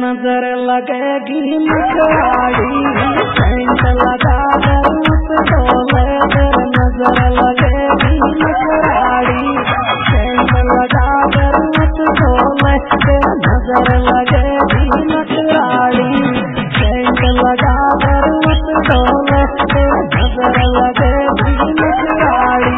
नजर लगेगी मुखराड़ी, सेंट लगा कर मत डोले, तेरे नजर लगेगी मुखराड़ी, सेंट लगा कर मत डोले, तेरे नजर लगेगी मुखराड़ी, सेंट लगा कर मत डोले, तेरे नजर लगेगी मुखराड़ी।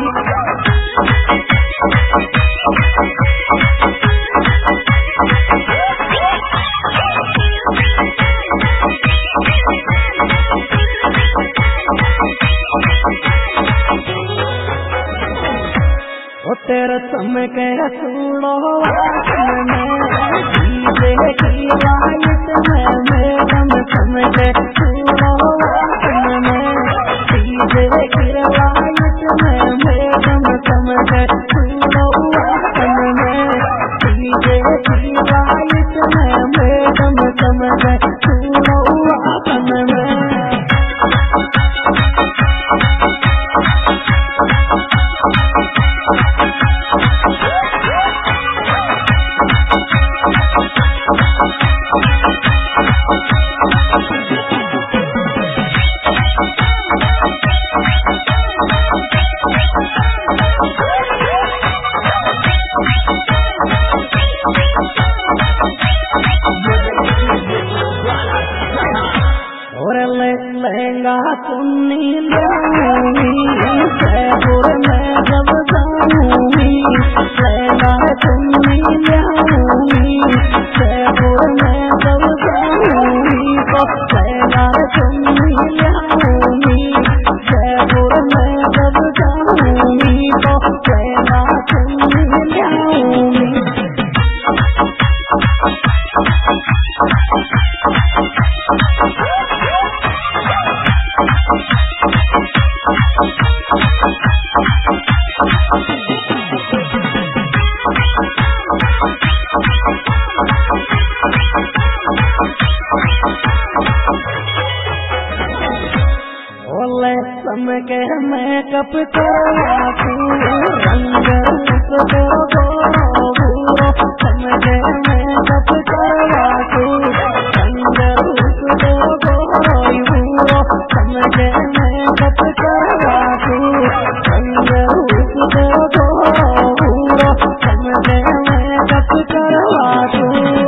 तेरे समय के रसूलो वासन में डीजे की लाइट में, मैडम समय के रसूलो वासन में डीजे की लाइट में, मैडम समय के रसूलो वासन में डीजे की लाइट में, मैडम समय के रसूलो वासन में। लहंगा सुन्नी लूंगी, जयपुर में जब जाऊंगी, लहंगा सुन्नी लूंगी, जयपुर में जब जाऊंगी, तो लहंगा सुन्नी लूंगी, जयपुर में जब जाऊंगी, तो लहंगा सुन्नी लूंगी। समय के मेकअप करवा तू, रंग रूप को गोरो, समय के मेकअप करवा तू, रंग रूप को गोरो, समय के मेकअप करवा तू, रंग रूप को गोरो, समय के मेकअप करवा तू।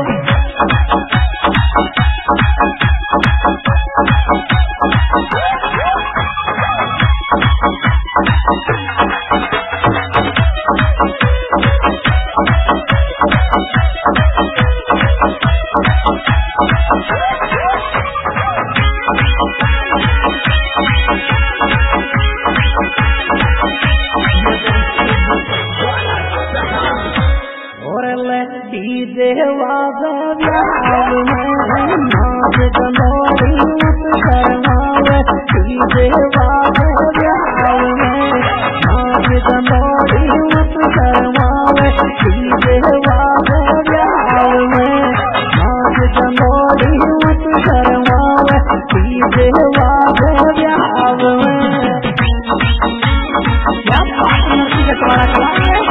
डीजे वाजा व्याव में नाच गनोरी मत शर्मावे, डीजे वाजा व्याव में नाच गनोरी मत शर्मावे, डीजे वाजा व्याव में नाच गनोरी मत शर्मावे, डीजे वाजा व्याव में। क्या पार्टनर की तुम्हारा चला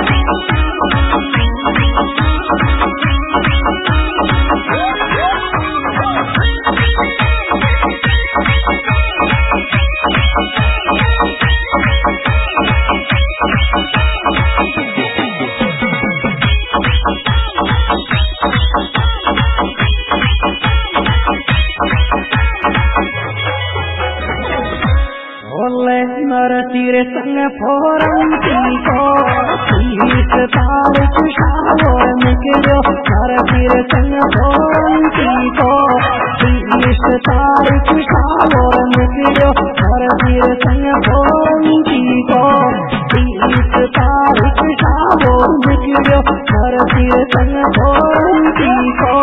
नर तीर संग फोरंती को 30 तारीख शावर निकलो, नर तीर संग फोरंती को 30 तारीख शावर निकलो, नर तीर संग फोरंती को 30 तारीख शावर निकलो, नर तीर संग फोरंती को।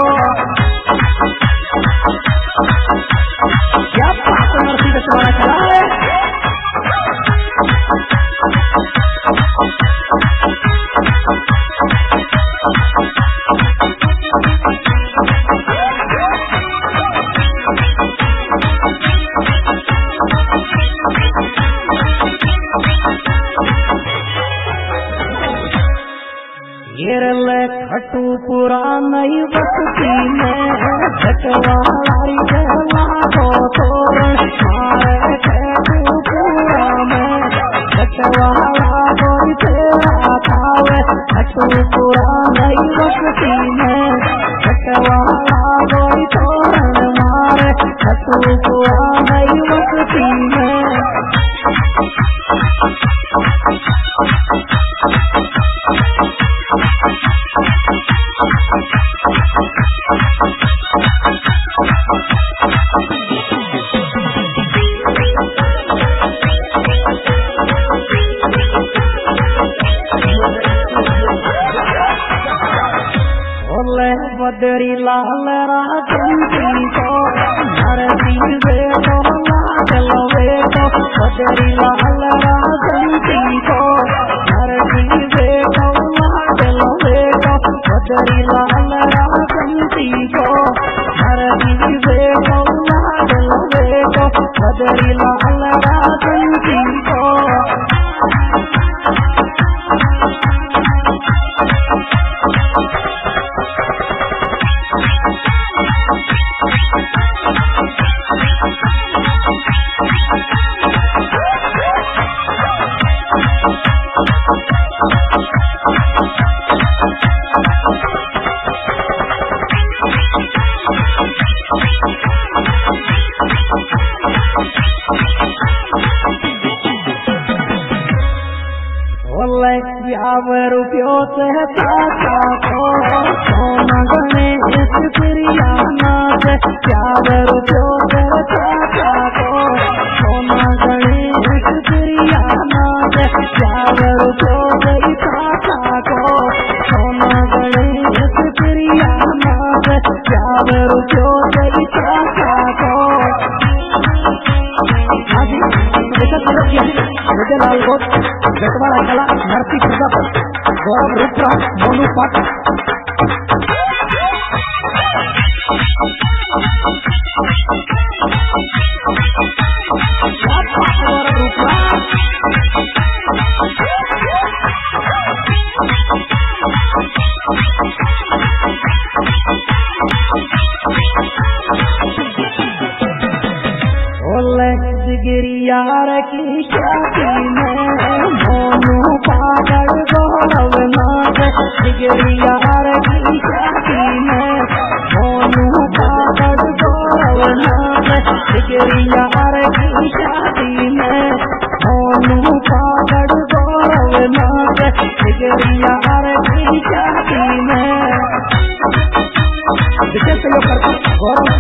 क्या पार्टनर की तुम्हारा चला है? खटू पुरानी बस्ती में छटवालाई जला को तोरण मारे थे पूरा में छटवाला कोई तेरा थावे छटू पूरा नहीं बसती में छटवाला कोई तोरण मारे छटू पूरा नहीं बसती में बदरी लाल राजंती को धरती बेटो लाल बेटो बदरी लाल राजंती को धरती बेटो लाल बेटो बदरी लाल राजंती को धरती बेटो लाल बेटो बदरी लाल राजंती को रुपयो से चाचा को सोना गणेश प्रियाना से रुपयो से चाचा को सोना गणेश प्रियाना से रुपयो से चाचा को सोना गणेश प्रियाना से रुपयो से चाचा को लाल गोट जटवाड़ा कला नरसी प्रजापत गौरव रुद्रा मोनू पाठ गिरियार की शादी में मोनू पागल गौरव नाथ गिरियार की शादी में मोनू पागल गौरव नाथ गिरियार की शादी में मोनू पागल गौरव नाथ गिरियार की शादी में विशेष सहयोग करते गौरव